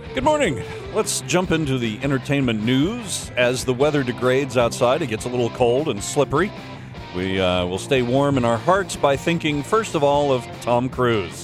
Good morning. Let's jump into the entertainment news. As the weather degrades outside, it gets a little cold and slippery. We will stay warm in our hearts by thinking, first of all, of Tom Cruise.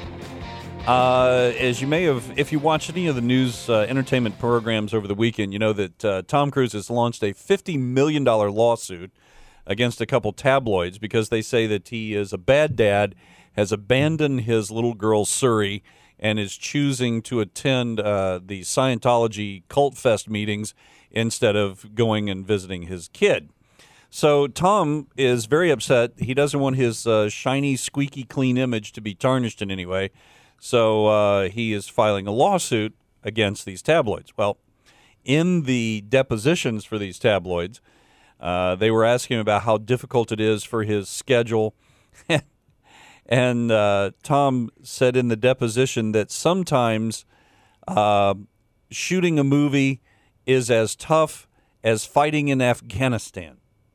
As you may have, if you watched any of the news entertainment programs over the weekend, you know that Tom Cruise has launched a $50 million lawsuit against a couple tabloids because they say that he is a bad dad, has abandoned his little girl, Suri, and is choosing to attend the Scientology Cult Fest meetings instead of going and visiting his kid. So Tom is very upset. He doesn't want his shiny, squeaky clean image to be tarnished in any way. So he is filing a lawsuit against these tabloids. Well, in the depositions for these tabloids, they were asking about how difficult it is for his schedule. And Tom said in the deposition that sometimes shooting a movie is as tough as fighting in Afghanistan.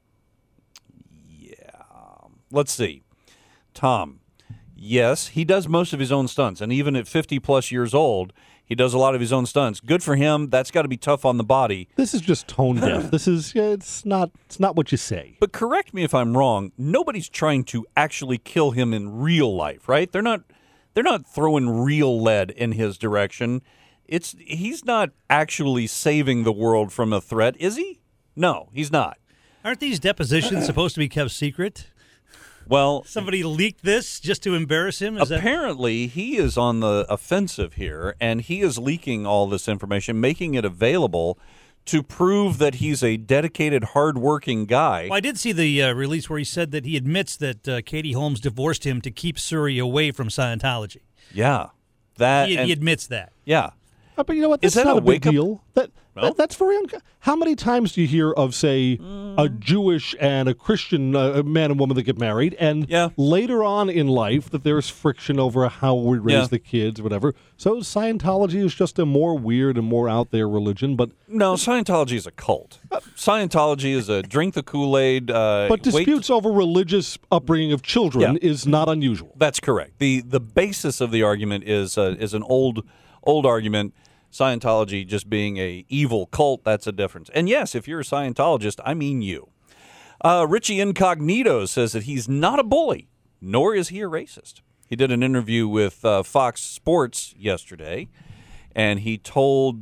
Yeah. Let's see. Tom, yes, he does most of his own stunts. And even at 50-plus years old, he does a lot of his own stunts. Good for him. That's got to be tough on the body. This is just tone deaf. This is it's not what you say. But correct me if I'm wrong. Nobody's trying to actually kill him in real life, right? They're not throwing real lead in his direction. He's not actually saving the world from a threat, is he? No, he's not. Aren't these depositions supposed to be kept secret? Well, somebody leaked this just to embarrass him? Apparently, he is on the offensive here, and he is leaking all this information, making it available to prove that he's a dedicated, hardworking guy. Well, I did see the release where he said that he admits that Katie Holmes divorced him to keep Suri away from Scientology. Yeah. He admits that. Yeah. But you know what? That's is that not a big wake-up deal. That's very How many times do you hear of, say, a Jewish and a Christian man and woman that get married, and later on in life that there's friction over how we raise the kids, whatever. So Scientology is just a more weird and more out there religion. But no, Scientology is a cult. Scientology is a drink the Kool-Aid. But disputes over religious upbringing of children is not unusual. That's correct. The basis of the argument is an old argument. Scientology just being a evil cult, that's a difference. And yes, if you're a Scientologist, I mean you. Richie Incognito says that he's not a bully, nor is he a racist. He did an interview with Fox Sports yesterday, and he told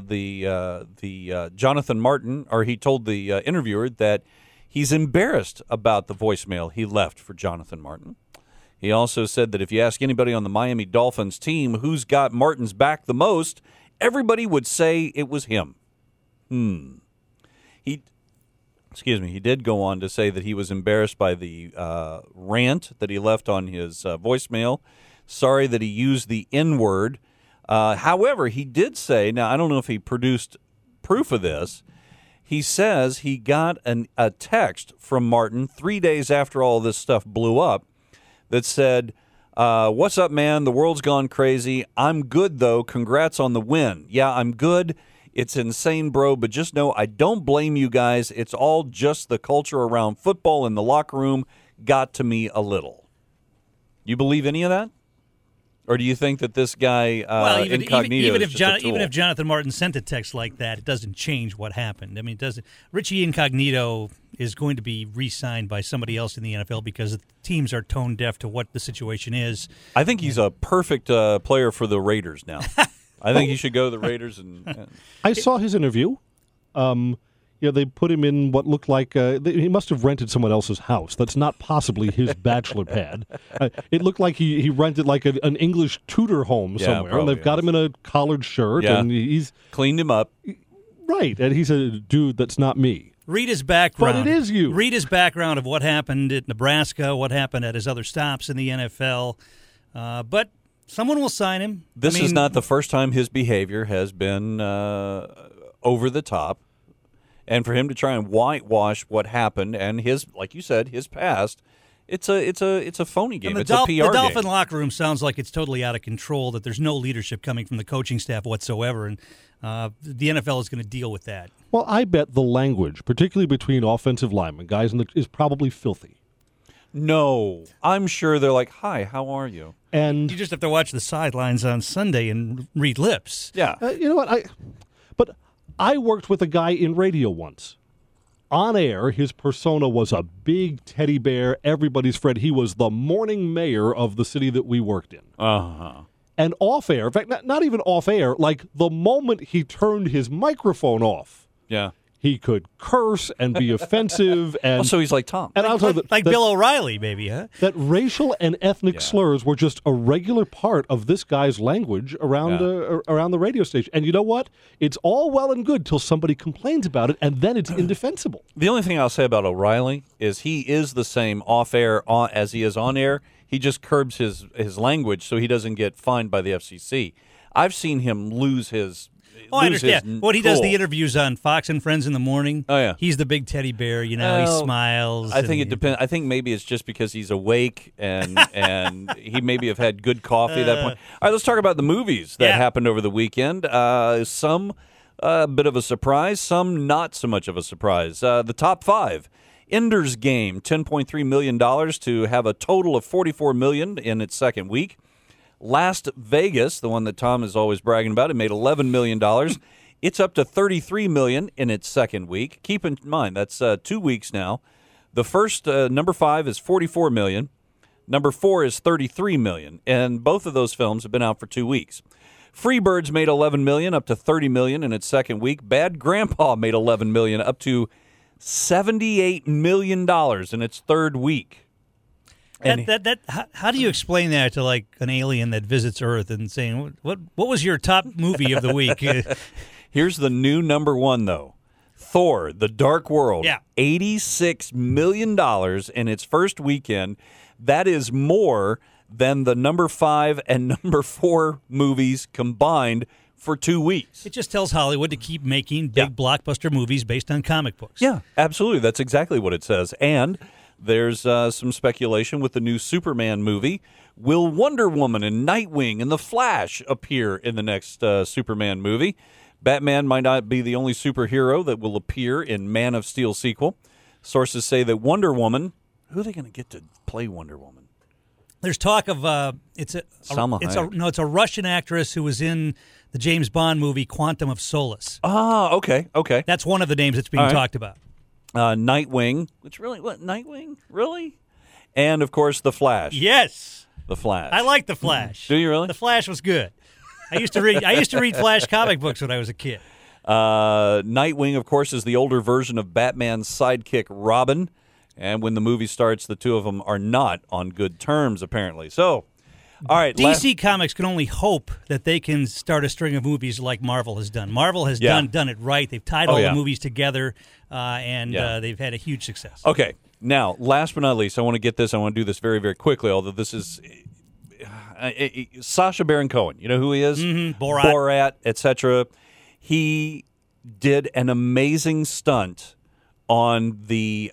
Jonathan Martin, or he told the interviewer that he's embarrassed about the voicemail he left for Jonathan Martin. He also said that if you ask anybody on the Miami Dolphins team who's got Martin's back the most, everybody would say it was him. He did go on to say that he was embarrassed by the rant that he left on his voicemail. Sorry that he used the N-word. However, he did say, now I don't know if he produced proof of this, he says he got a text from Martin 3 days after all this stuff blew up that said, what's up, man? The world's gone crazy. I'm good, though. Congrats on the win. Yeah, I'm good. It's insane, bro, but just know I don't blame you guys. It's all just the culture around football in the locker room got to me a little. You believe any of that? Or do you think that this guy, Incognito, is just a tool? Even if Jonathan Martin sent a text like that, it doesn't change what happened. I mean, it doesn't. Richie Incognito is going to be re-signed by somebody else in the NFL because the teams are tone deaf to what the situation is. I think he's a perfect player for the Raiders now. I think he should go to the Raiders. I saw his interview. They put him in what looked like he must have rented someone else's house. That's not possibly his bachelor pad. It looked like he rented like an English Tudor home somewhere, and they've got him in a collared shirt, and he's cleaned him up. Right, and he said, "Dude, that's not me." Read his background. But it is you. Read his background of what happened at Nebraska, what happened at his other stops in the NFL. But someone will sign him. This is not the first time his behavior has been over the top. And for him to try and whitewash what happened and his, like you said, his past, it's a phony game. It's a PR game. The Dolphin locker room sounds like it's totally out of control, that there's no leadership coming from the coaching staff whatsoever, and the NFL is going to deal with that. Well, I bet the language, particularly between offensive linemen, guys, is probably filthy. No. I'm sure they're like, hi, how are you? And you just have to watch the sidelines on Sunday and read lips. Yeah. You know what? But I worked with a guy in radio once. On air, his persona was a big teddy bear, everybody's friend. He was the morning mayor of the city that we worked in. Uh-huh. And off air, in fact, not even off air, like the moment he turned his microphone off, Yeah. he could curse and be offensive. And So he's like Tom. And I'll tell you Like Bill O'Reilly, maybe, huh? that racial and ethnic slurs were just a regular part of this guy's language around the radio station. And you know what? It's all well and good till somebody complains about it, and then it's indefensible. The only thing I'll say about O'Reilly is he is the same off air as he is on air. He just curbs his language so he doesn't get fined by the FCC. I've seen him lose his. I understand. When he does cool. the interviews on Fox and Friends in the morning, Oh, yeah. he's the big teddy bear, he smiles. I think it depends. I think maybe it's just because he's awake and he maybe have had good coffee at that point. All right, let's talk about the movies that happened over the weekend. Some bit of a surprise, some not so much of a surprise. The top 5. Ender's Game, $10.3 million to have a total of $44 million in its second week. Las Vegas, the one that Tom is always bragging about, it made $11 million. It's up to $33 million in its second week. Keep in mind, that's 2 weeks now. The first, number 5 is $44 million. Number 4 is $33 million. And both of those films have been out for 2 weeks. Freebirds made $11 million, up to $30 million in its second week. Bad Grandpa made $11 million, up to $78 million in its third week. How do you explain that to like an alien that visits Earth and saying, what was your top movie of the week? Here's the new number 1, though. Thor, The Dark World. Yeah. $86 million in its first weekend. That is more than the number 5 and number 4 movies combined for 2 weeks. It just tells Hollywood to keep making big blockbuster movies based on comic books. Yeah, absolutely. That's exactly what it says. And there's some speculation with the new Superman movie. Will Wonder Woman and Nightwing and The Flash appear in the next Superman movie? Batman might not be the only superhero that will appear in Man of Steel sequel. Sources say that Wonder Woman, who are they going to get to play Wonder Woman? There's talk of it's a Russian actress who was in the James Bond movie Quantum of Solace. Ah, okay. That's one of the names that's being talked about. Nightwing, Nightwing? Really? And, of course, The Flash. Yes. The Flash. I like The Flash. Do you really? The Flash was good. I used to read Flash comic books when I was a kid. Nightwing, of course, is the older version of Batman's sidekick Robin. And when the movie starts, the two of them are not on good terms, apparently. So, all right. DC Comics can only hope that they can start a string of movies like Marvel has done. Marvel has done it right. They've tied all the movies together, and they've had a huge success. Okay. Now, last but not least, I want to get this. I want to do this very, very quickly, although this is Sacha Baron Cohen. You know who he is? Mm-hmm. Borat, etc. He did an amazing stunt on the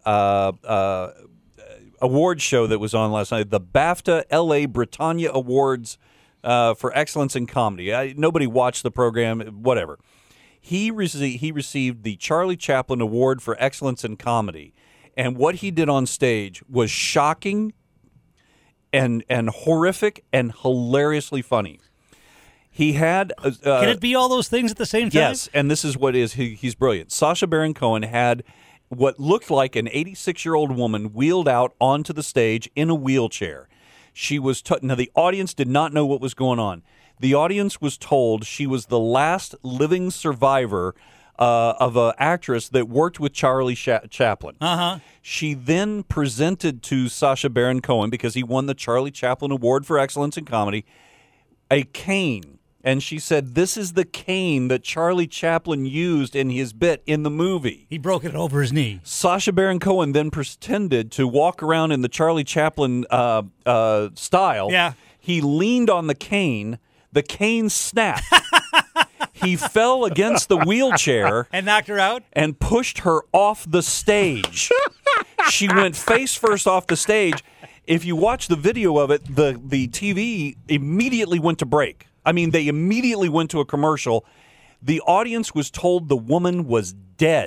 award show that was on last night, the BAFTA LA Britannia Awards for Excellence in Comedy. Nobody watched the program, whatever. He received the Charlie Chaplin Award for Excellence in Comedy, and what he did on stage was shocking and horrific and hilariously funny. He had can it be all those things at the same time? Yes, and this is what is he's brilliant. Sacha Baron Cohen had what looked like an 86-year-old woman wheeled out onto the stage in a wheelchair. She was now the audience did not know what was going on. The audience was told she was the last living survivor of an actress that worked with Charlie Chaplin. Uh-huh. She then presented to Sacha Baron Cohen, because he won the Charlie Chaplin Award for Excellence in Comedy, a cane. And she said, this is the cane that Charlie Chaplin used in his bit in the movie. He broke it over his knee. Sacha Baron Cohen then pretended to walk around in the Charlie Chaplin style. Yeah. He leaned on the cane. The cane snapped. He fell against the wheelchair. And knocked her out? And pushed her off the stage. She went face first off the stage. If you watch the video of it, the TV immediately went to break. I mean, they immediately went to a commercial. The audience was told the woman was dead.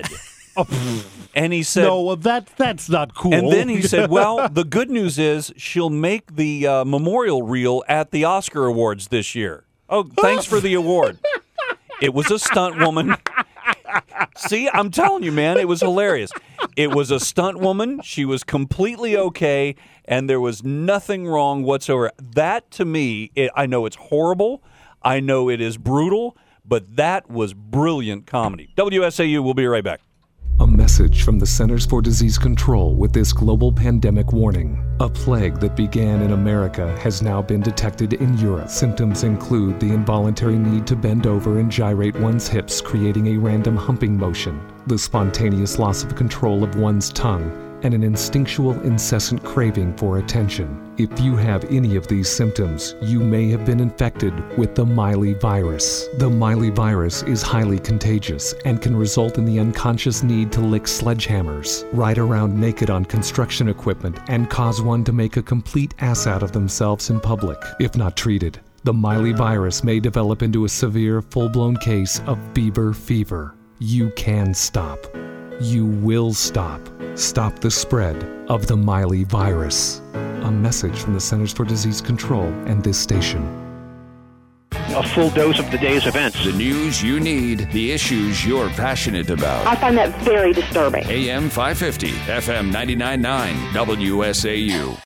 And he said, "No, that's not cool." And then he said, "Well, the good news is she'll make the memorial reel at the Oscar Awards this year." Oh, thanks for the award. It was a stunt woman. See, I'm telling you, man, it was hilarious. It was a stunt woman. She was completely okay, and there was nothing wrong whatsoever. That, to me, I know it's horrible. I know it is brutal, but that was brilliant comedy. WSAU, we'll be right back. A message from the Centers for Disease Control with this global pandemic warning. A plague that began in America has now been detected in Europe. Symptoms include the involuntary need to bend over and gyrate one's hips, creating a random humping motion, the spontaneous loss of control of one's tongue, and an instinctual, incessant craving for attention. If you have any of these symptoms, you may have been infected with the Miley virus. The Miley virus is highly contagious and can result in the unconscious need to lick sledgehammers, ride around naked on construction equipment, and cause one to make a complete ass out of themselves in public. If not treated, the Miley virus may develop into a severe, full-blown case of Bieber fever. You can stop. You will stop. Stop the spread of the Miley virus. A message from the Centers for Disease Control and this station. A full dose of the day's events. The news you need, the issues you're passionate about. I find that very disturbing. AM 550, FM 99.9, WSAU.